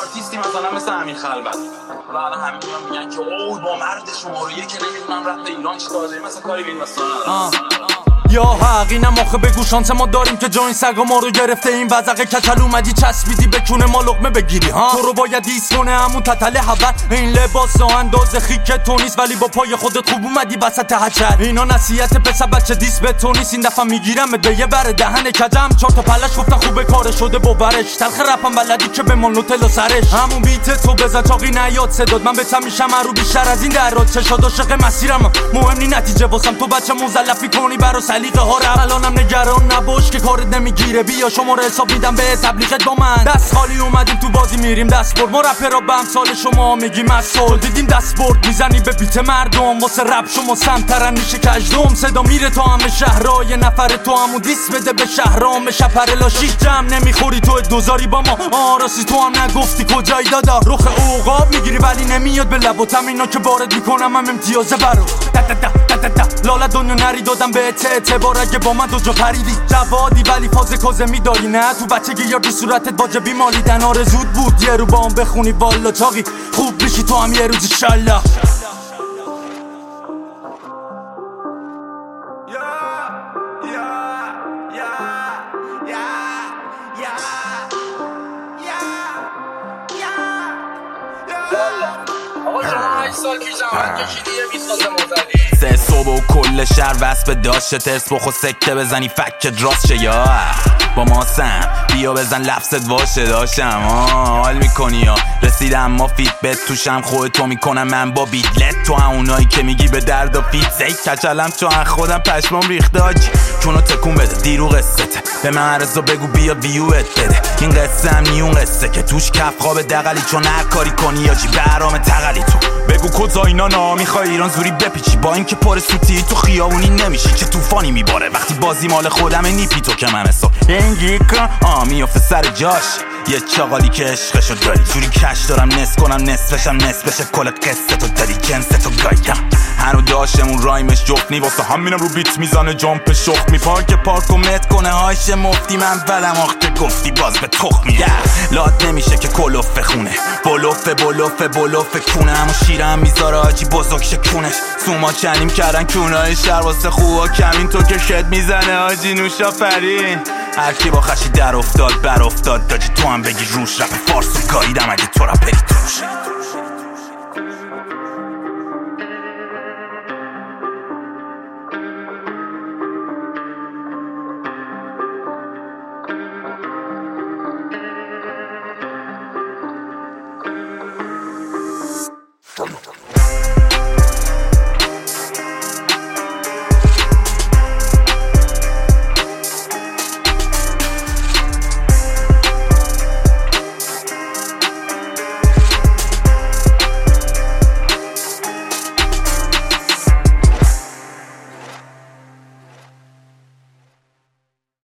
آرتیستی مثلا مثل امیر خلوت و الان همه میگن که اوه با مرد شماره یک نمیدونم رفت ایران چیکار داره، مثلا کاری به این مثلا یا حق اینم آخه بگو شانس ما داریم که جا این سگا ما رو گرفته. این وزقه کچل اومدی چسبیدی به کونه ما لقمه بگیری ها. تو رو باید ایست کنه همون تتله حبت. این لباس و انداز خیک تو نیست ولی با پای خودت خوب اومدی وسط هچل. اینا نصیحت پسر بچه دیس به تو نیست. این دفعه میگیرم به یه بر دهن کجم. چهار تا پلش گفتن خوبه کار شده باورش. تلخ رپم بلدی که به مونوتل و سرش. همون بیت تو بزن چاقی نیاد صداد. من بهتم میشم رو بیشتر از این درات. چشاد عاشق مسیرم مهم نی نتیجه واسم. تو بچه مزلفی کنی برا سلیقه ها رو. الانم نگران نباش که کارت نمیگیره. بیا شما رو حساب میدم به تبلیغت با من. دست خالی اومدیم تو بازی میریم دست برد. ما رپرها به امثال شما میگیم مسئول. دیدیم دست برد میزنی به بیت مردم. واسه رپ شما سمترن میشه کجدم. صدا میره تا همه شهرهای نفر تو همون دیس بده به شهرام شپر لاشی. جمع نمیخوری تو دوزاری با ما. آراسی تو هم نگفتی کجایی دادا. رخ عقاب میگیری ولی نمیاد به لباتم. اینا که وارد میکنم هم امتیازه برو. لالا دنیا نری دادم به اعتبار. اگه با من دو جا پریدی جوادی ولی فاز کازه میداری نه. تو بچگی یا تو صورتت واجبی مالیدن. آرزود بود یه رو با هم بخونی والا چاقی. خوب بشی تو هم یه روز انشالله. آقا شما 8 سال پیش زحمت کشیدی یه 20 سال مزدی. 3 صبح و کل شهر وصف داشته. ترس بخو سکته بزنی فکت راست شه یا با ما سم. بیا بزن لفظت واشه داشتم حال میکنی یا رسیدم ما فیت بت توشم. خودتو میکنم من با بیدلت. تو اونایی که میگی به درد و فیت زید کچلم چون خودم پشمام ریخته آجی. چونو تکون بده دیرو قصته به من عرضا بگو بیا ویوت بده. این قصه هم نیون قصه که توش کف خواب دقلی. چون هر کاری کنی آجی برام تقلی. تو بگو کجا اینا نا میخوای ایران زوری بپیچی. با اینکه پر سوتی تو خیابونی نمیشی. چه طوفانی میباره وقتی بازی مال خودمه. نیپی تو که من حساب انگیکا میافته سر جاش. یه چاقالی که عشقشو داری جوری کش دارم نصف کنم نصفشم نصف بشه. کل قصه تو داری جنس تو گایم. هنو داشتمون رایمش جفت واسه همینم رو بیت میزانه جامپ شخ می. پارک و مت کنه هاش مفتی. من ولم آخته گفتی باز به تخمی. لات نمیشه که کلوف خونه. بلوف کونه. همون شیرم میذاره آجی بزرگ شکونش. سوما چنیم کردن کونای شهر واسه خوبا کمین. تو که شد میزنه آجی نوشا فرین. هرکی با خشی در افتاد بر افتاد داجی. تو هم بگی روش رپ فارسو گاییدم اگه تو را پری توش.